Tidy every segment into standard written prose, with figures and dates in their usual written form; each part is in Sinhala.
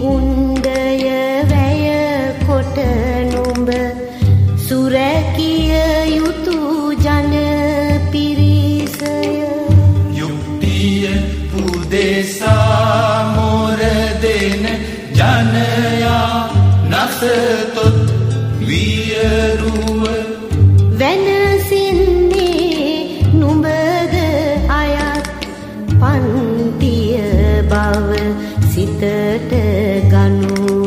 උණ්ඩය වැය කොට නුඹ සුරැකිය යුතු ජන පිරිසය යුක්තිය උදෙසා මොර දෙන ජනයා නසතොත් වියරුව වෙනසින්නේ නුඹද අයත් පන්තිය බව සිතට ගනුව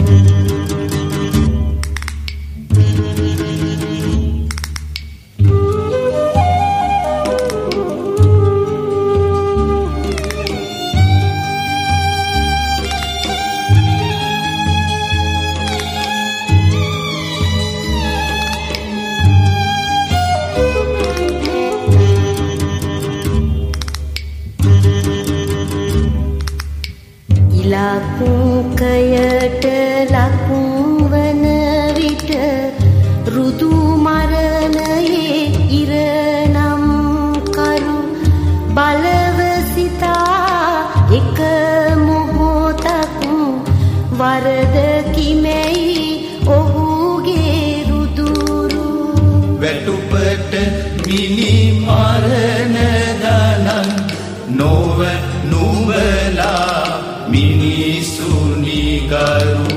ලකුකයට ලකුවන විට රුදු මරණයේ ඉරනම් කරු බලව සිතා එක මොහොතක් වරද කිමෙයි ඔහුගේ රුදුරු වැටුපට මිනි මරණ දනන් නොව නුඹලා මිනිසුනි ගරු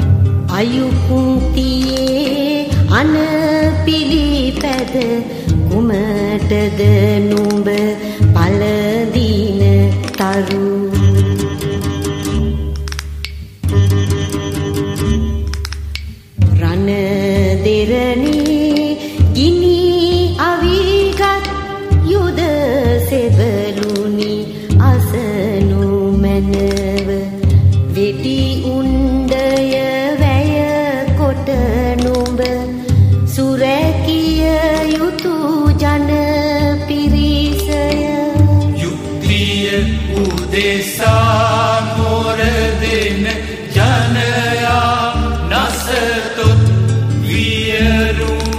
අයුකුන්තියේ අන පිළිපැද කුමටද නුඹ පළදින තරු රණ දෙරණී ගිනි අවිගත් යුද සෙබළුනි අසනු මැනව වෙටි උණ්ඩය වැය කොට නුඹ සුරැකිය යුතු ජන පිරිසය යුක්තිය උදෙසා මොර දෙන ජනයා නසතොත් වියරුව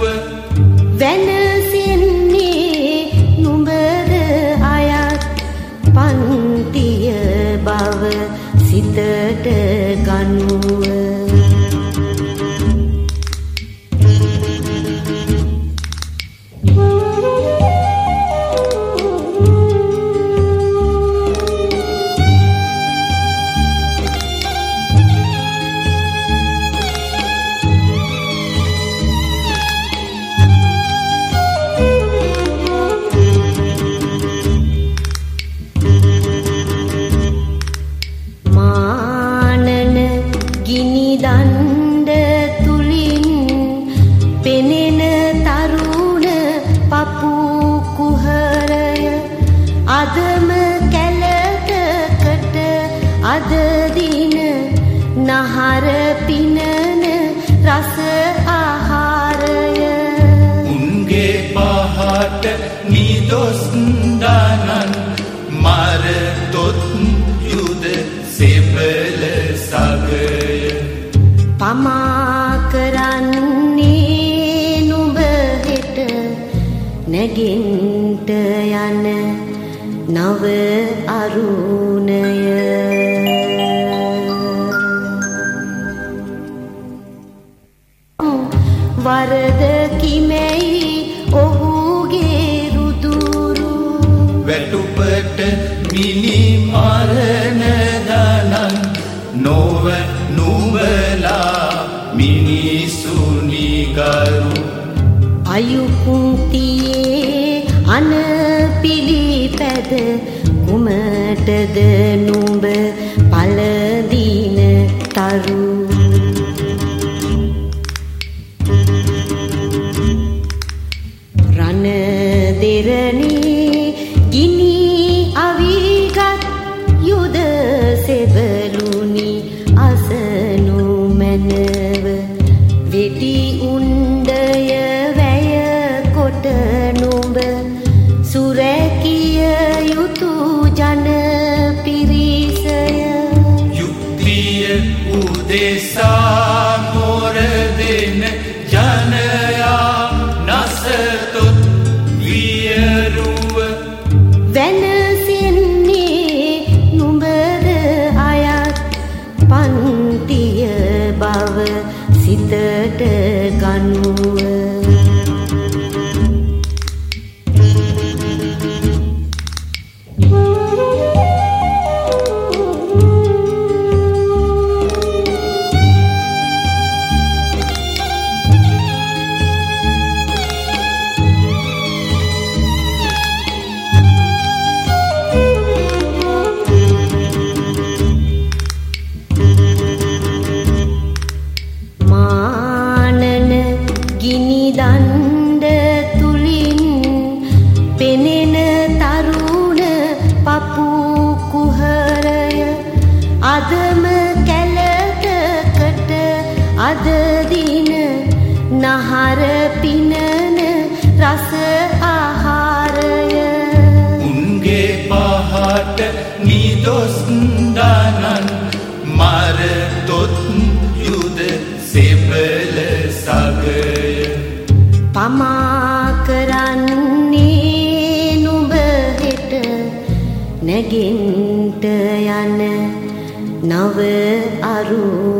වෙනසින්නේ නුඹද අයත් පන්තිය බව සිතට ගනුව දණ්ඩ තුලින් පෙනෙන තරුණ පපු කුහරය අදම කැලටකට අද දින නහර පිනන රස ආහාරය උන්ගේ පහට නිදොස් දනන් මරතොත් යුද සෙබල සගය පමා කරන්නේ නුඹ හෙට නැගින්ට යන නව අරුණය වරද කිමෙයි ඔහුගේ රුදුරු වැටුපට මිනි මරණ දනන් නොව නුඹලා මිනිසුනි ගරු අයුකුන්තියේ අන පිළිපැද කුමටද නුඹ පළදින තරු රණ දෙරණී ගිනි අවිගත් යුද සෙබළුනි අසනු මැනව වෙටි උණ්ඩය වැය කොට නුඹ සුරැකිය යුතු ජන පිරිසය යුක්තිය උදෙසා මොර දෙන ජනයා නසතොත් වියරුව වෙනසින්නේ නුඹද අයත් පන් සිතට ගනුව නහර පිනන රස ආහාරය උන්ගේ පහට නිදොස් දානන් මරතොත් යුද සෙබල සගය පමා කරන්නේ නුඹ හෙට නැගින්ට යන නව අරු